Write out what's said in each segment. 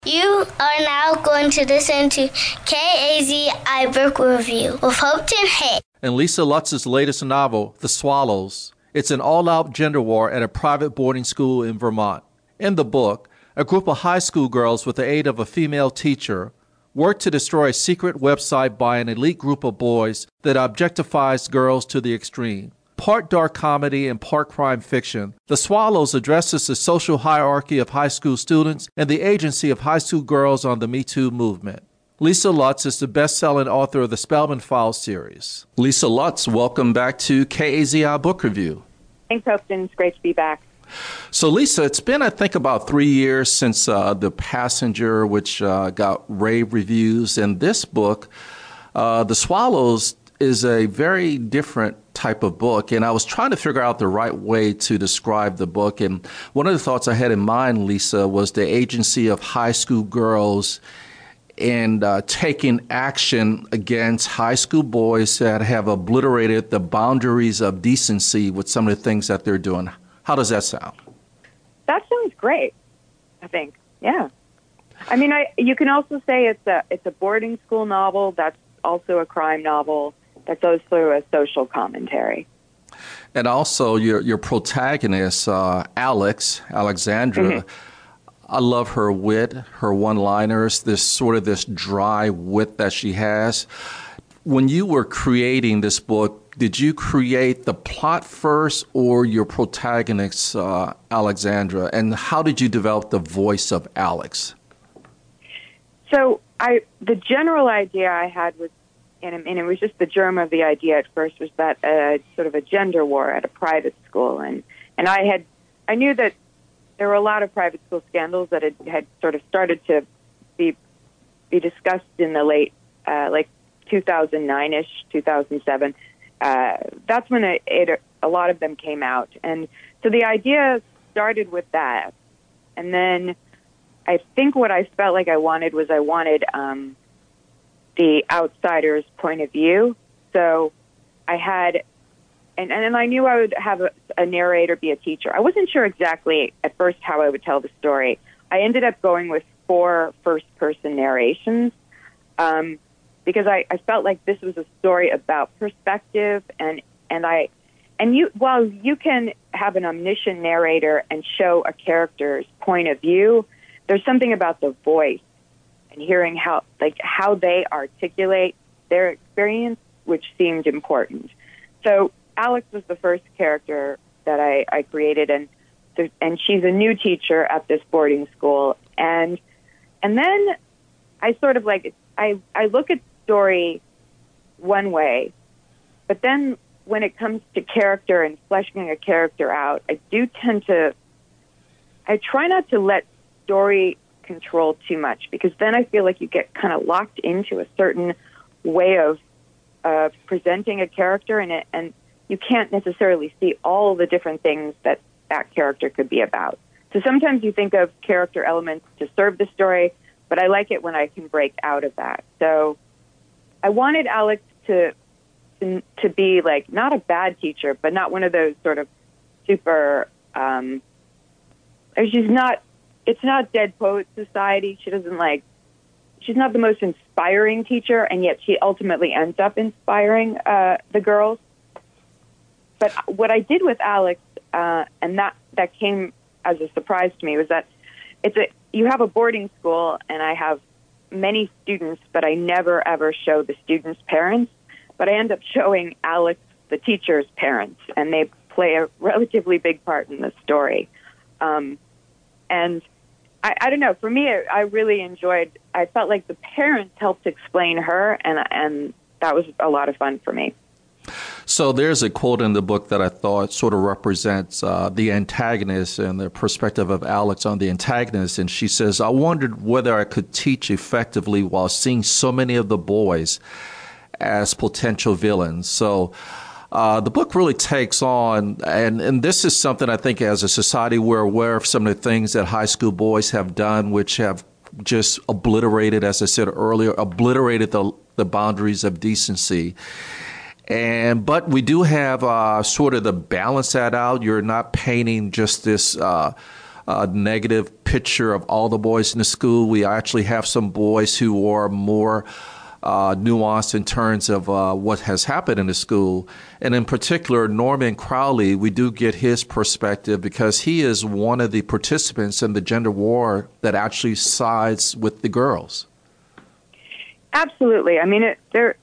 You are now going to listen to KAZI Book Review with Hopeton Hay. In Lisa Lutz's latest novel, The Swallows, it's an all-out gender war at a private boarding school in Vermont. In the book, a group of high school girls with the aid of a female teacher work to destroy a secret website by an elite group of boys that objectifies girls to the extreme. Part dark comedy and part crime fiction, The Swallows addresses the social hierarchy of high school students and the agency of high school girls on the Me Too movement. Lisa Lutz is the best-selling author of the Spellman Files series. Lisa Lutz, welcome back to KAZI Book Review. Thanks, Hopeton. It's great to be back. So, Lisa, it's been, I think, about 3 years since The Passenger, which got rave reviews. And this book, The Swallows, is a very different type of book. And I was trying to figure out the right way to describe the book. And one of the thoughts I had in mind, Lisa, was the agency of high school girls and taking action against high school boys that have obliterated the boundaries of decency with some of the things that they're doing. How does that sound? That sounds great, I think. Yeah. I mean, you can also say it's a boarding school novel that's also a crime novel that goes through a social commentary. And also your protagonist, Alexandra, Mm-hmm. I love her wit, her one-liners, this dry wit that she has. When you were creating this book, did you create the plot first or your protagonist, Alexandra? And how did you develop the voice of Alex? So the general idea I had was, and it was just the germ of the idea at first, was that sort of a gender war at a private school. And I knew that there were a lot of private school scandals that had sort of started to be discussed in the late, 2009-ish, 2007. That's when a lot of them came out. And so the idea started with that. And then I think what I felt like I wanted the outsider's point of view. So I had, and I knew I would have a narrator be a teacher. I wasn't sure exactly at first how I would tell the story. I ended up going with 4 first-person narrations because I felt like this was a story about perspective, while you can have an omniscient narrator and show a character's point of view, there's something about the voice and hearing how they articulate their experience, which seemed important. So Alex was the first character that I created, and she's a new teacher at this boarding school. And then I sort of I look at story one way, but then when it comes to character and fleshing a character out, I try not to let story control too much, because then I feel like you get kind of locked into a certain way of presenting a character, and you can't necessarily see all the different things that character could be about. So sometimes you think of character elements to serve the story, but I like it when I can break out of that. So I wanted Alex to be like not a bad teacher, but not one of those sort of super. It's not Dead Poet Society. She's not the most inspiring teacher, and yet she ultimately ends up inspiring the girls. But what I did with Alex, and that came as a surprise to me, was that you have a boarding school, and I have many students, but I never ever show the students' parents. But I end up showing Alex, the teacher's parents, and they play a relatively big part in the story. And I don't know. For me, I really enjoyed. I felt like the parents helped explain her, and that was a lot of fun for me. So there's a quote in the book that I thought sort of represents the antagonist and the perspective of Alex on the antagonist. And she says, "I wondered whether I could teach effectively while seeing so many of the boys as potential villains." So the book really takes on, and this is something I think as a society we're aware of some of the things that high school boys have done, which have just obliterated, as I said earlier, the boundaries of decency. But we do have sort of to balance that out. You're not painting just this negative picture of all the boys in the school. We actually have some boys who are more nuanced in terms of what has happened in the school. And in particular, Norman Crowley, we do get his perspective because he is one of the participants in the gender war that actually sides with the girls. Absolutely. I mean,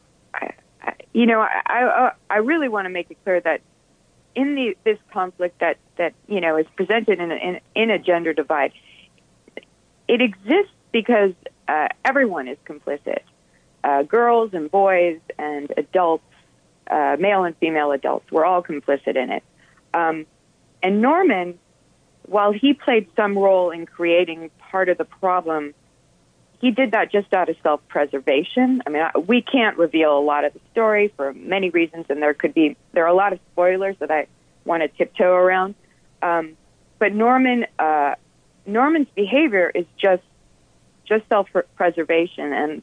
I really want to make it clear that in this conflict that is presented in a gender divide, it exists because everyone is complicit. Girls and boys and adults, male and female adults, we're all complicit in it. And Norman, while he played some role in creating part of the problem, he did that just out of self-preservation. I mean, we can't reveal a lot of the story for many reasons, and there are a lot of spoilers that I want to tiptoe around. But Norman's behavior is just self-preservation, and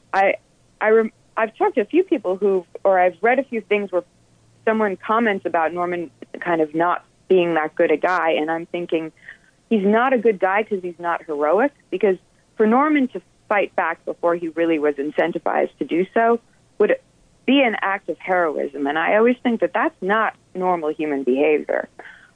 I've talked to a few people I've read a few things where someone comments about Norman kind of not being that good a guy, and I'm thinking he's not a good guy because he's not heroic, because for Norman to fight back before he really was incentivized to do so would be an act of heroism. And I always think that that's not normal human behavior.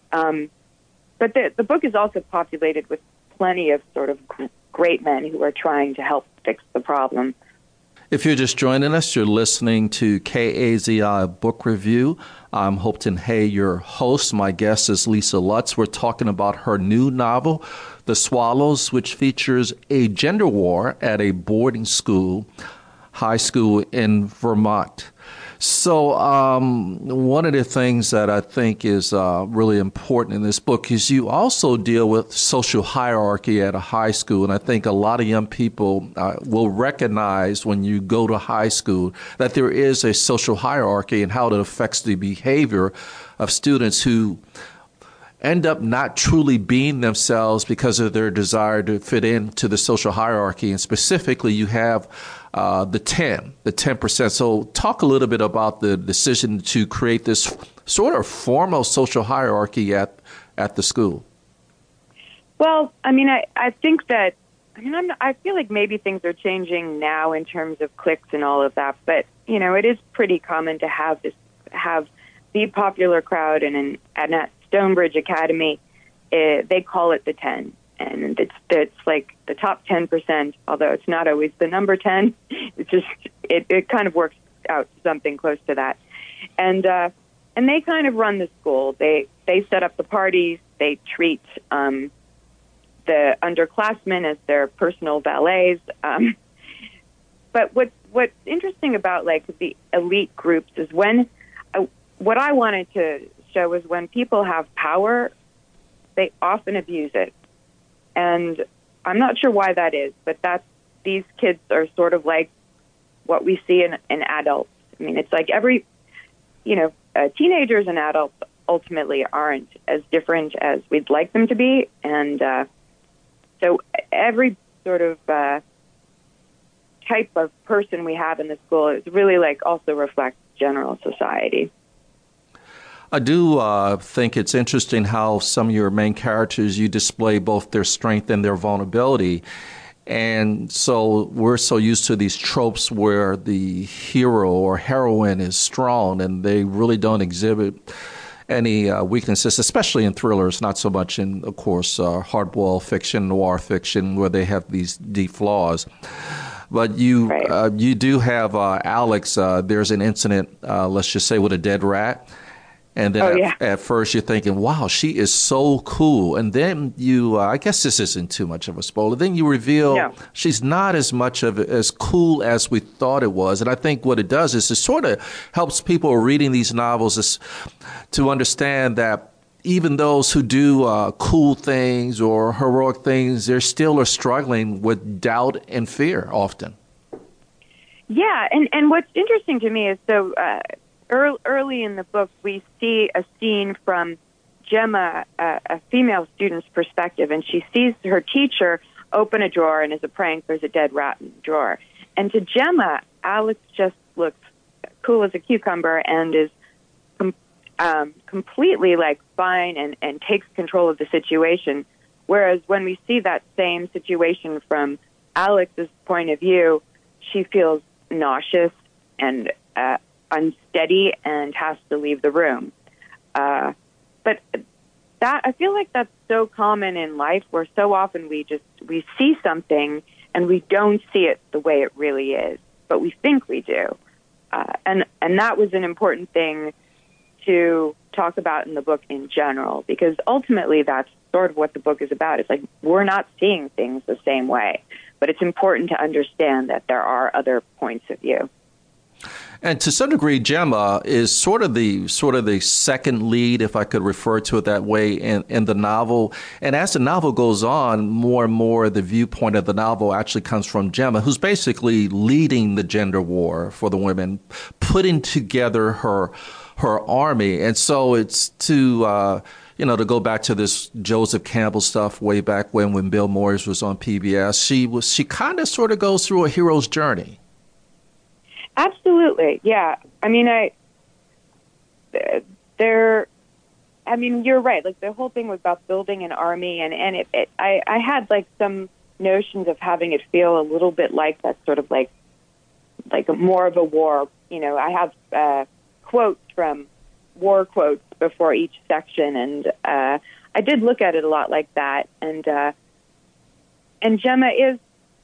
But the book is also populated with plenty of sort of great men who are trying to help fix the problem. If you're just joining us, you're listening to KAZI Book Review. I'm Hopeton Hay, your host. My guest is Lisa Lutz. We're talking about her new novel, The Swallows, which features a gender war at a boarding school, high school in Vermont. So one of the things that I think is really important in this book is you also deal with social hierarchy at a high school. And I think a lot of young people will recognize when you go to high school that there is a social hierarchy and how it affects the behavior of students who end up not truly being themselves because of their desire to fit into the social hierarchy. And specifically, you have the 10%. So talk a little bit about the decision to create this sort of formal social hierarchy at the school. Well, I mean, I think that, I feel like maybe things are changing now in terms of cliques and all of that, but, it is pretty common to have the popular crowd, and at Stonebridge Academy, they call it the 10. And it's like the top 10%, although it's not always the number 10. It's just, it kind of works out something close to that. And they kind of run the school. They set up the parties. They treat the underclassmen as their personal valets. But what's interesting about like the elite groups is what I wanted to show is when people have power, they often abuse it. And I'm not sure why that is, but these kids are sort of like what we see in adults. I mean, it's like teenagers and adults ultimately aren't as different as we'd like them to be. And so every sort of type of person we have in the school is really like also reflects general society. I do think it's interesting how some of your main characters, you display both their strength and their vulnerability. And so we're so used to these tropes where the hero or heroine is strong and they really don't exhibit any weaknesses, especially in thrillers, not so much in, of course, hard-boiled fiction, noir fiction, where they have these deep flaws. But you do have Alex. There's an incident, let's just say, with a dead rat. And then at first you're thinking, wow, she is so cool. And then you, I guess this isn't too much of a spoiler. Then you reveal she's not as much of as cool as we thought it was. And I think what it does is it sort of helps people reading these novels to understand that even those who do cool things or heroic things, they still are struggling with doubt and fear often. Yeah. And what's interesting to me is early in the book, we see a scene from Gemma, a female student's perspective, and she sees her teacher open a drawer, and as a prank, there's a dead rat in the drawer. And to Gemma, Alex just looks cool as a cucumber and is completely like fine and takes control of the situation, Whereas when we see that same situation from Alex's point of view, she feels nauseous and unsteady and has to leave the room. But that, I feel like that's so common in life, where so often we see something and we don't see it the way it really is, but we think we do. And that was an important thing to talk about in the book in general, because ultimately that's sort of what the book is about. It's like, we're not seeing things the same way, but it's important to understand that there are other points of view. And to some degree, Gemma is sort of the second lead, if I could refer to it that way, in the novel. And as the novel goes on, more and more the viewpoint of the novel actually comes from Gemma, who's basically leading the gender war for the women, putting together her army. And so it's to go back to this Joseph Campbell stuff way back when Bill Moyers was on PBS. She kind of sort of goes through a hero's journey. Absolutely, yeah. I mean, you're right. Like, the whole thing was about building an army, and I had like some notions of having it feel a little bit like that, sort of like more of a war. I have quotes from war quotes before each section, and I did look at it a lot like that. And Gemma is,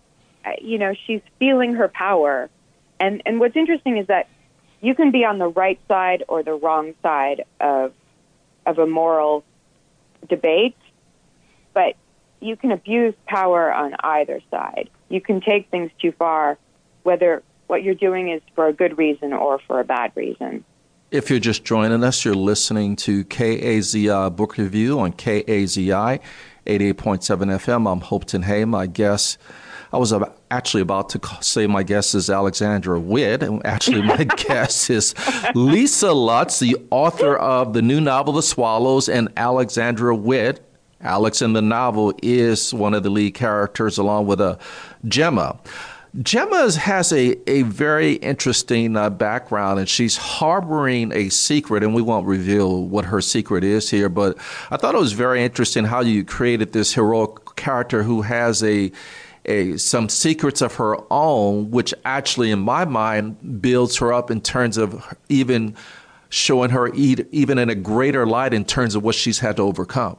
she's feeling her power. And what's interesting is that you can be on the right side or the wrong side of a moral debate, but you can abuse power on either side. You can take things too far, whether what you're doing is for a good reason or for a bad reason. If you're just joining us, you're listening to KAZI Book Review on KAZI 88.7 FM. I'm Hopeton Hay. My guest, I was actually about to say my guest is Alexandra Witt, and actually my guest is Lisa Lutz, the author of the new novel, The Swallows, and Alexandra Witt. Alex in the novel is one of the lead characters, along with Gemma. Gemma has a very interesting background, and she's harboring a secret, and we won't reveal what her secret is here, but I thought it was very interesting how you created this heroic character who has some secrets of her own, which actually, in my mind, builds her up in terms of even showing her even in a greater light in terms of what she's had to overcome.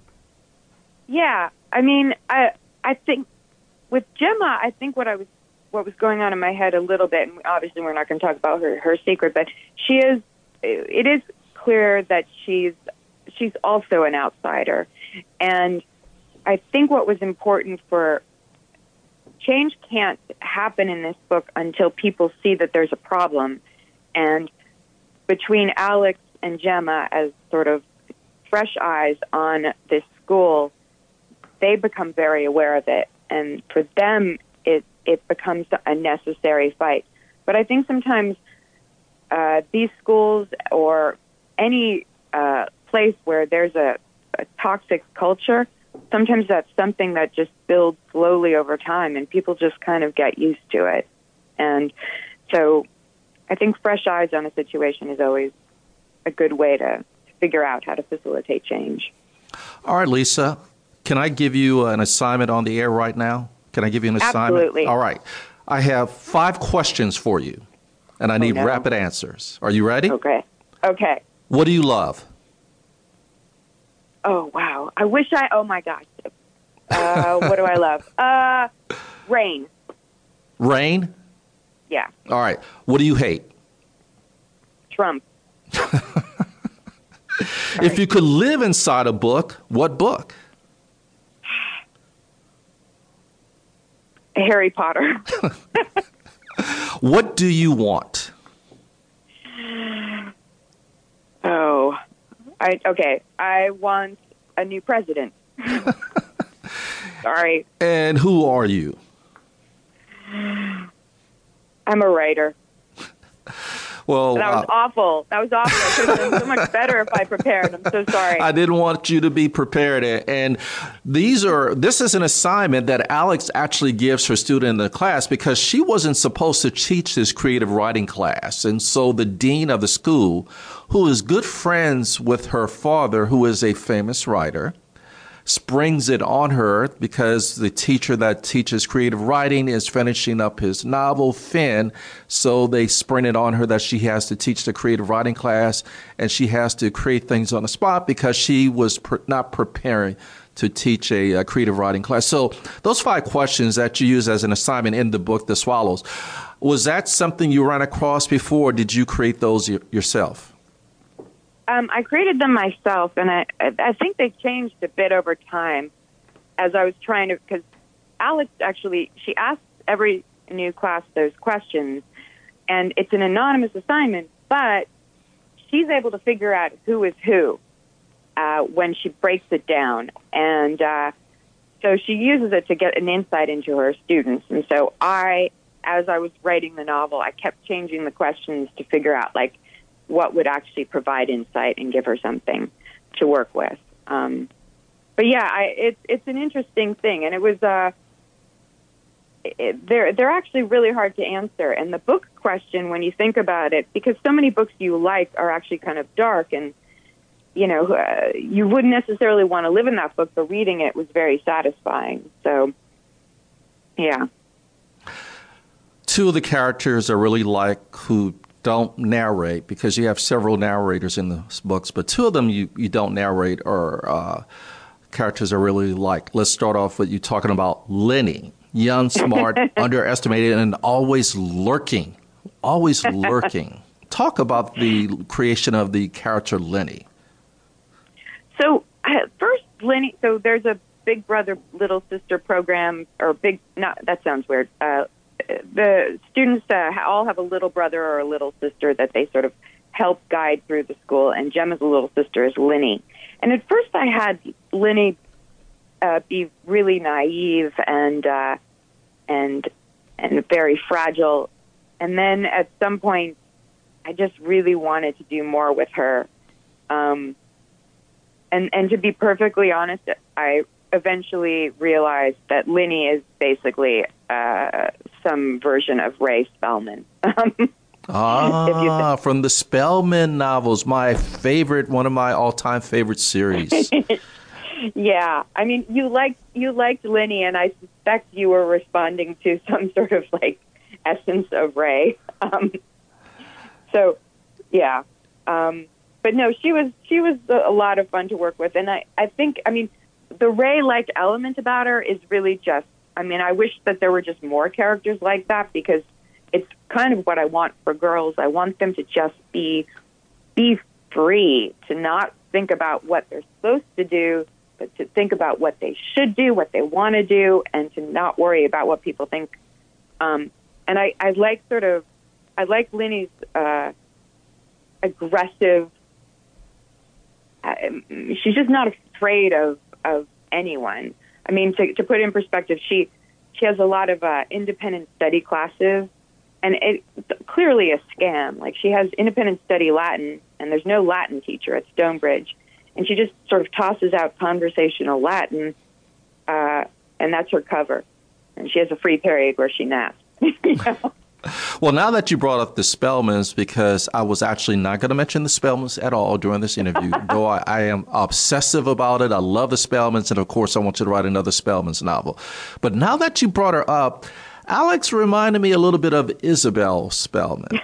Yeah, I mean, I think with Gemma, I think what was going on in my head a little bit, and obviously we're not going to talk about her secret, but it is clear that she's also an outsider. And I think what was important for change can't happen in this book until people see that there's a problem. And between Alex and Gemma, as sort of fresh eyes on this school, they become very aware of it. And for them, it becomes a necessary fight. But I think sometimes these schools or any place where there's a toxic culture, sometimes that's something that just builds slowly over time, and people just kind of get used to it. And so I think fresh eyes on a situation is always a good way to figure out how to facilitate change. All right, Lisa, can I give you an assignment on the air right now? Can I give you an assignment? Absolutely. All right. I have 5 questions for you, and I need rapid answers. Are you ready? Okay. What do you love? Oh, wow. Oh, my gosh. What do I love? Rain. Rain? Yeah. All right. What do you hate? Trump. If you could live inside a book, what book? Harry Potter. What do you want? I want a new president. Sorry. And who are you? I'm a writer. Well, that was awful. I could have done so much better if I prepared. I'm so sorry. I didn't want you to be prepared. And this is an assignment that Alex actually gives her student in the class, because she wasn't supposed to teach this creative writing class. And so the dean of the school, who is good friends with her father, who is a famous writer, springs it on her because the teacher that teaches creative writing is finishing up his novel, Finn. So they spring it on her that she has to teach the creative writing class and she has to create things on the spot because she was not preparing to teach a creative writing class. So those 5 questions that you use as an assignment in the book, The Swallows, was that something you ran across before? Or did you create those yourself? I created them myself, and I think they changed a bit over time as I was trying to, because Alex actually, she asks every new class those questions, and it's an anonymous assignment, but she's able to figure out who is who when she breaks it down. And so she uses it to get an insight into her students. And so as I was writing the novel, I kept changing the questions to figure out, like, what would actually provide insight and give her something to work with. But yeah, it's an interesting thing, and it was they're actually really hard to answer. And the book question, when you think about it, because so many books you like are actually kind of dark, and you wouldn't necessarily want to live in that book, but reading it was very satisfying. So, yeah. 2 of the characters I really like who don't narrate, because you have several narrators in the books, but 2 of them you don't narrate are characters I really like. Let's start off with you talking about Lenny, young, smart, underestimated, and always lurking. Talk about the creation of the character Lenny. So first, Lenny, so there's a big brother, little sister program, or that sounds weird. The students all have a little brother or a little sister that they sort of help guide through the school, and Gemma's little sister is Linny. And at first I had Linny be really naive and very fragile. And then at some point, I just really wanted to do more with her. And to be perfectly honest, I eventually realized that Linny is basically some version of Ray Spellman. From the Spellman novels, one of my all-time favorite series. Yeah, I mean, you liked Linny, and I suspect you were responding to some sort of like essence of Ray. So, yeah, but no, she was a lot of fun to work with, and I think, I mean, the Ray-like element about her is really just, I mean, I wish that there were just more characters like that, because it's kind of what I want for girls. I want them to just be free, to not think about what they're supposed to do, but to think about what they should do, what they want to do, and to not worry about what people think. And I like Linny's aggressive. She's just not afraid of anyone. I mean, to put it in perspective, she has a lot of independent study classes, and it's clearly a scam. Like, she has independent study Latin, and there's no Latin teacher at Stonebridge, and she just sort of tosses out conversational Latin, and that's her cover. And she has a free period where she naps. You know? Well, now that you brought up the Spellmans, because I was actually not going to mention the Spellmans at all during this interview, though I am obsessive about it. I love the Spellmans, and of course I want you to write another Spellmans novel. But now that you brought her up, Alex reminded me a little bit of Isabel Spellman.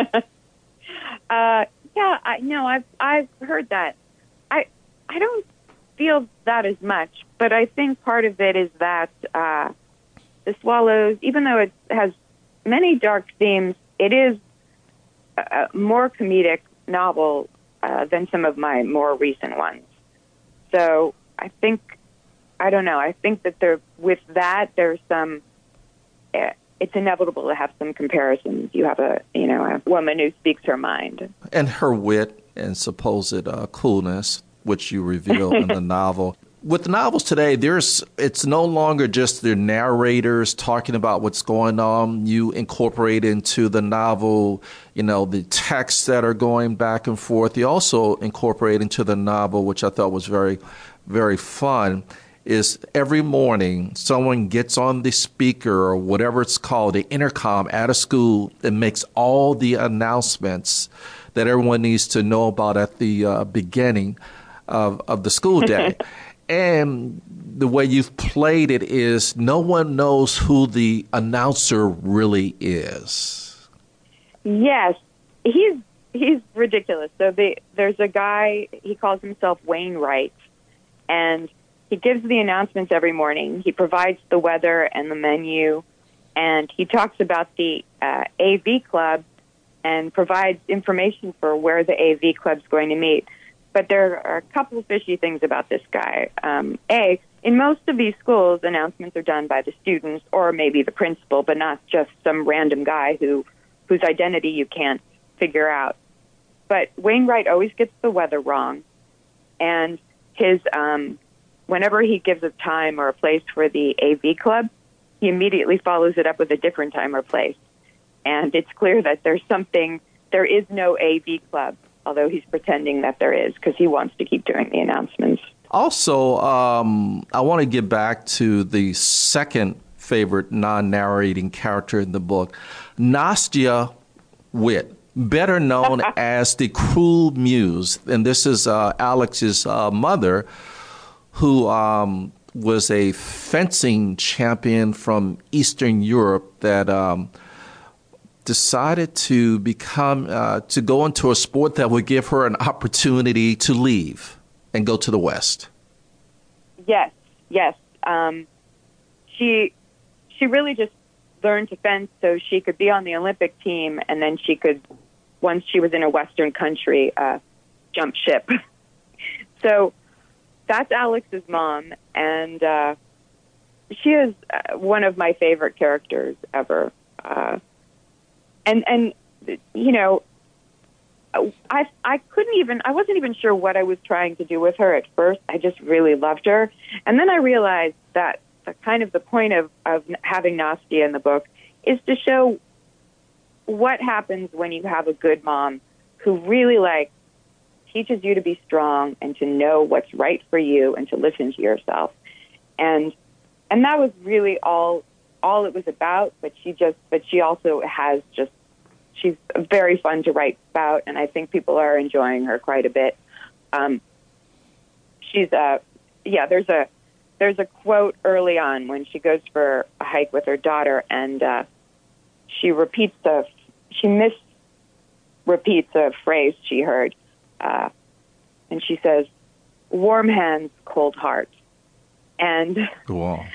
Yeah, I've heard that. I don't feel that as much, but I think part of it is that The Swallows, even though it has many dark themes, it is a more comedic novel than some of my more recent ones. So I think that there's some, it's inevitable to have some comparisons. You have a woman who speaks her mind. And her wit and supposed coolness, which you reveal in the novel. With novels today, it's no longer just the narrators talking about what's going on. You incorporate into the novel, the texts that are going back and forth. You also incorporate into the novel, which I thought was very, very fun, is every morning someone gets on the speaker or whatever it's called, the intercom at a school, and makes all the announcements that everyone needs to know about at the beginning of the school day. And the way you've played it is no one knows who the announcer really is. Yes, he's ridiculous. So there's a guy, he calls himself Wainwright, and he gives the announcements every morning. He provides the weather and the menu, and he talks about the AV Club and provides information for where the AV Club's going to meet. But there are a couple of fishy things about this guy. In most of these schools, announcements are done by the students or maybe the principal, but not just some random guy whose identity you can't figure out. But Wainwright always gets the weather wrong, and his whenever he gives a time or a place for the AV Club, he immediately follows it up with a different time or place. And it's clear that there is no AV Club, although he's pretending that there is because he wants to keep doing the announcements. Also, I want to get back to the second favorite non-narrating character in the book, Nastya Witt, better known as the Cruel Muse. And this is Alex's mother, who was a fencing champion from Eastern Europe that decided to to go into a sport that would give her an opportunity to leave and go to the West. Yes. She really just learned to fence so she could be on the Olympic team, and then she could, once she was in a Western country, jump ship. So that's Alex's mom, and she is one of my favorite characters ever. And you know, I wasn't even sure what I was trying to do with her at first. I just really loved her. And then I realized that the point of having Nastya in the book is to show what happens when you have a good mom who really teaches you to be strong and to know what's right for you and to listen to yourself. And that was really all it was about, but she also has she's very fun to write about, and I think people are enjoying her quite a bit. There's a quote early on when she goes for a hike with her daughter, and she misrepeats a phrase she heard, and she says, "Warm hands, cold heart." And wow.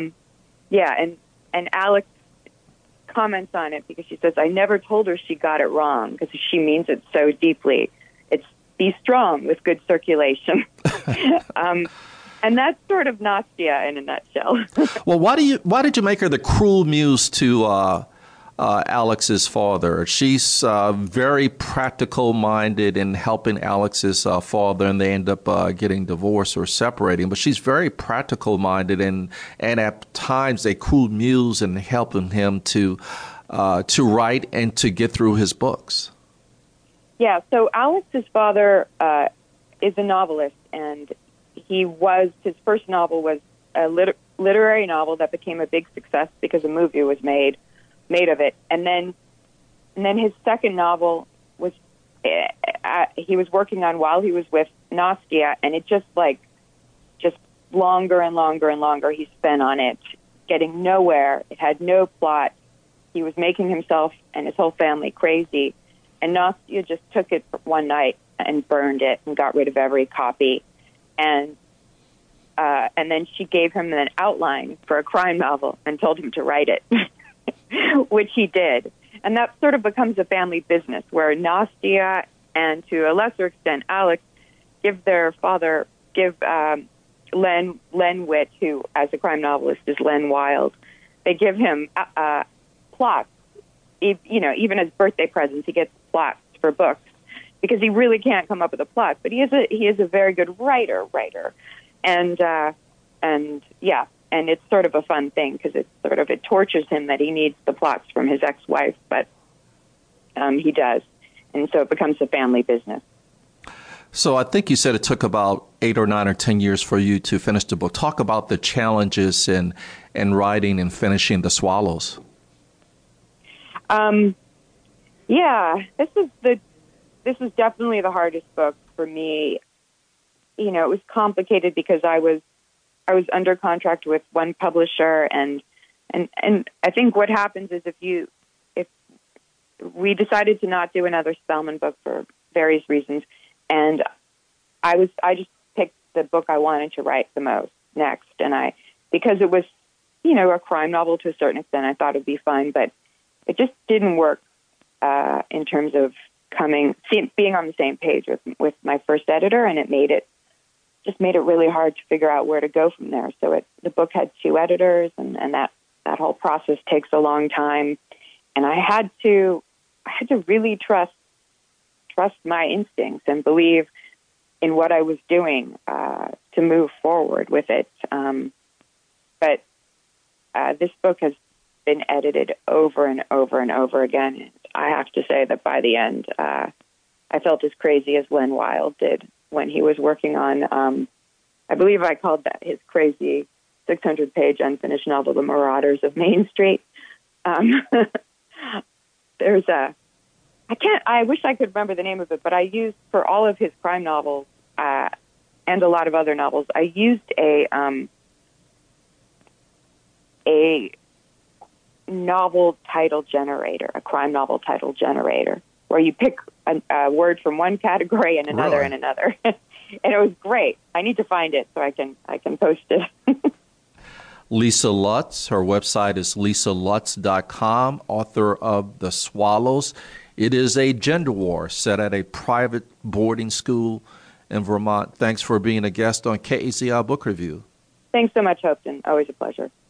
And Alex comments on it because she says, "I never told her she got it wrong because she means it so deeply. It's be strong with good circulation." And that's sort of Nastya in a nutshell. Well, why did you make her the cruel muse to Alex's father? She's very practical-minded in helping Alex's father, and they end up getting divorced or separating. But she's very practical-minded and at times a cruel muse in helping him to write and to get through his books. Yeah, so Alex's father is a novelist, and his first novel was a literary novel that became a big success because a movie was made of it. And then his second novel was he was working on while he was with Nastya, and it just longer and longer and longer he spent on it, getting nowhere. It had no plot. He was making himself and his whole family crazy, and Nastya just took it one night and burned it and got rid of every copy. And then she gave him an outline for a crime novel and told him to write it, which he did. And that sort of becomes a family business where Nastya and, to a lesser extent, Alex give Len Witt, who as a crime novelist is Len Wild, they give him plots. Even as birthday presents, he gets plots for books because he really can't come up with a plot. But he is a very good writer, and it's sort of a fun thing because it tortures him that he needs the plots from his ex-wife, but he does, and so it becomes a family business. So I think you said it took about 8 or 9 or 10 years for you to finish the book. Talk about the challenges in writing and finishing The Swallows. This is definitely the hardest book for me. it was complicated because I was under contract with one publisher, and I think what happens is if we decided to not do another Spellman book for various reasons, and I just picked the book I wanted to write the most next, and because it was a crime novel to a certain extent, I thought it'd be fun, but it just didn't work in terms of being on the same page with my first editor, and it made it really hard to figure out where to go from there. So the book had 2 editors, and that whole process takes a long time. And I had to really trust my instincts and believe in what I was doing to move forward with it. But this book has been edited over and over and over again. And I have to say that by the end, I felt as crazy as Len Wild did when he was working on, I believe I called that his crazy 600-page unfinished novel, The Marauders of Main Street. I wish I could remember the name of it, but I used, for all of his crime novels and a lot of other novels, I used a novel title generator, a crime novel title generator, where you pick a word from one category and another and another. And it was great. I need to find it so I can post it. Lisa Lutz, her website is lisalutz.com, author of The Swallows. It is a gender war set at a private boarding school in Vermont. Thanks for being a guest on KAZI Book Review. Thanks so much, Hopeton. Always a pleasure.